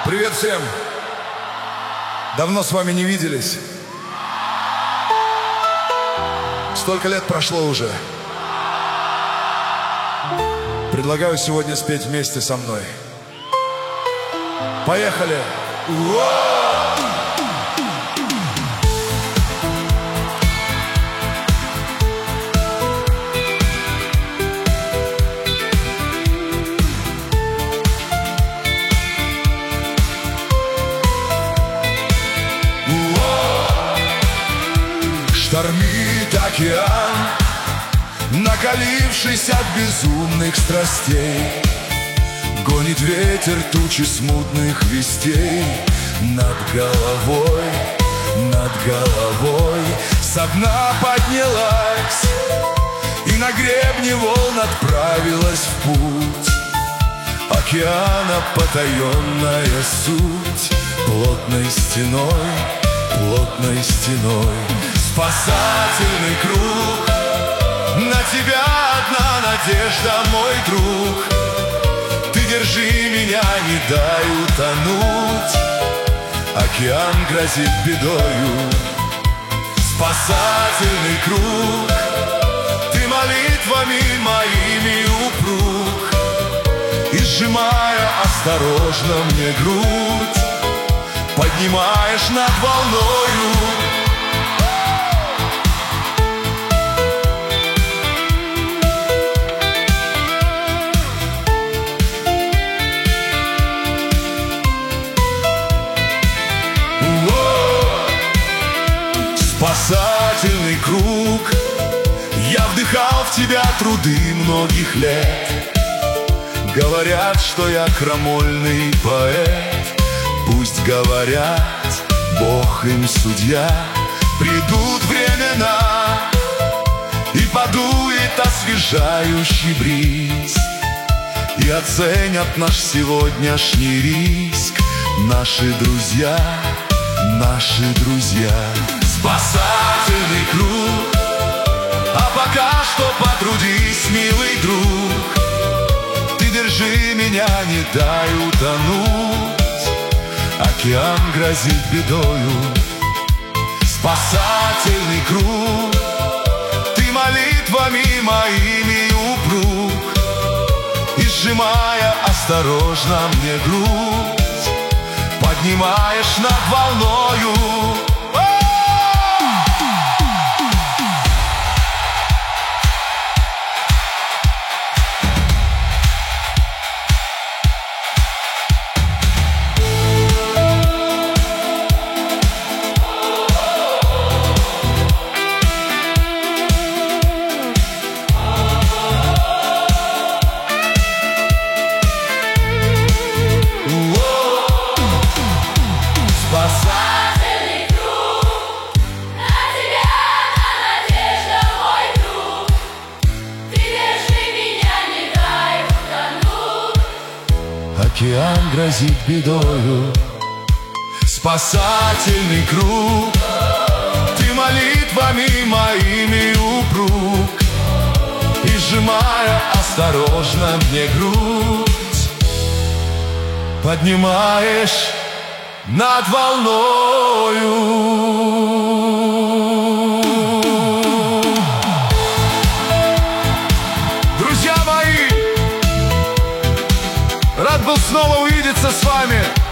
Привет всем! Давно с вами не виделись. Столько лет прошло уже. Предлагаю сегодня спеть вместе со мной. Поехали! Штормит океан, накалившись от безумных страстей. Гонит ветер тучи смутных вестей. Над головой со дна поднялась и на гребне волн отправилась в путь. Океана потаенная суть плотной стеной. Спасательный круг, на тебя одна надежда, мой друг. Ты держи меня, не дай утонуть. Океан грозит бедою. Спасательный круг, ты молитвами моими упруг. И сжимая осторожно мне грудь, поднимаешь над волною. Спасательный круг, я вдыхал в тебя труды многих лет. Говорят, что я крамольный поэт. Пусть говорят, Бог им судья. Придут времена, и подует освежающий бриз, и оценят наш сегодняшний риск наши друзья. Спасательный круг, а пока что потрудись, милый друг. Ты держи меня, не дай утонуть. Океан грозит бедою. Спасательный круг, ты молитвами моими упруг. И сжимая осторожно мне грудь, поднимаешь над волною. Спасательный круг, на тебя одна надежда, мой друг. Ты держи меня, не дай утонуть. Океан грозит бедою. Спасательный круг, ты молитвами моими упруг. И сжимая осторожно мне грудь, поднимаешь над волною. Друзья мои, рад был снова увидеться с вами.